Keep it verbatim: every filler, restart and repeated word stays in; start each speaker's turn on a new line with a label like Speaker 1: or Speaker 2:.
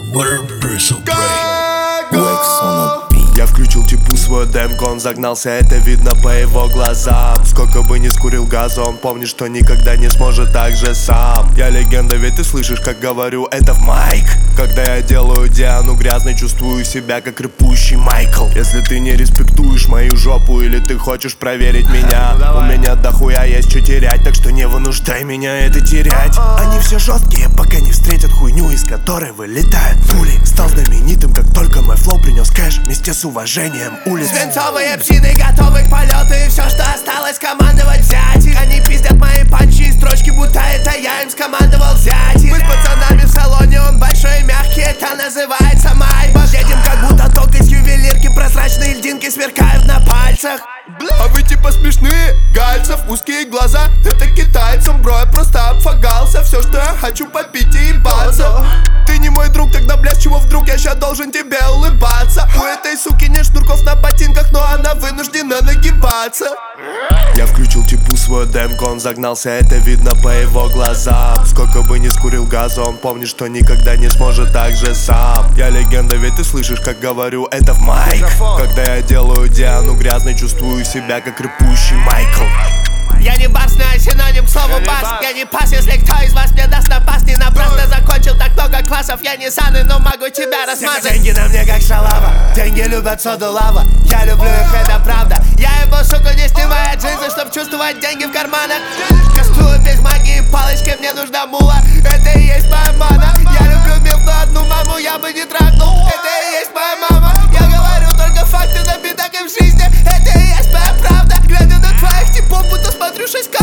Speaker 1: Я включил типу свой демку, он загнался, это видно по его глазам. Сколько бы ни скурил газа, он помнит, что никогда не сможет так же сам. Я легенда, ведь ты слышишь, как говорю, это в майк. Когда я делаю Диану грязной, чувствую себя как рыпущий Майкл. Если ты не респектуешь мою жопу или ты хочешь проверить меня, ну, у меня дохуя есть что терять, так что не вынуждай меня это терять. Они все жесткие, пока не встретят хуйню, из которой вылетают пули. Стал знаменитым, как только мой флоу принес кэш вместе с уважением улиц.
Speaker 2: Свинцовые псины готовы к полету, и все, что осталось, командовать взять их. Они пиздят мои панчи и строчки, будто это я им скомандовал взять их. Мы с пацанами в салоне, он большой и мягкий, это называется майбах. Едем как будто ток из ювелирки, прозрачные льдинки сверкают на пальцах.
Speaker 1: А вы типа смешные, Гальцев, узкие глаза, это китайцам, бро, я просто обфагался. Все, что я хочу, попить и ебаться. Ты не мой друг, тогда, бля, с чего вдруг я ща должен тебе улыбаться? У этой суки нет шнурков на ботинках, но она вынуждена нагибаться. Я включил типу свой демку, он загнался, это видно по его глазам. Сколько бы ни скурил газа, он помнит, что никогда не сможет так же сам. Я легенда, ведь ты слышишь, как говорю, это в майк. Когда я делаю Диану грязной, чувствую себя как рыпущий Майкл.
Speaker 2: Я не бас, но синоним к слову бас. Я не пас, если кто из вас мне даст напасть. Не напрасно закончил так много классов. Я не саны, но могу тебя размазать.
Speaker 1: Деньги на мне как шалава, деньги любят соду лава. Я люблю их, это правда.
Speaker 2: Я его, сука, не снимаю джинсы, чтоб чувствовать деньги в карманах. Кастую без магии палочки, мне нужна мула. Это и есть моя мана. Я люблю мил, но одну маму я бы не трахнул. Это и есть моя мама. Я говорю только факты, но беда, как в жизни. Это и есть моя правда. Глядя на твоих типов, будто смотрю шесть.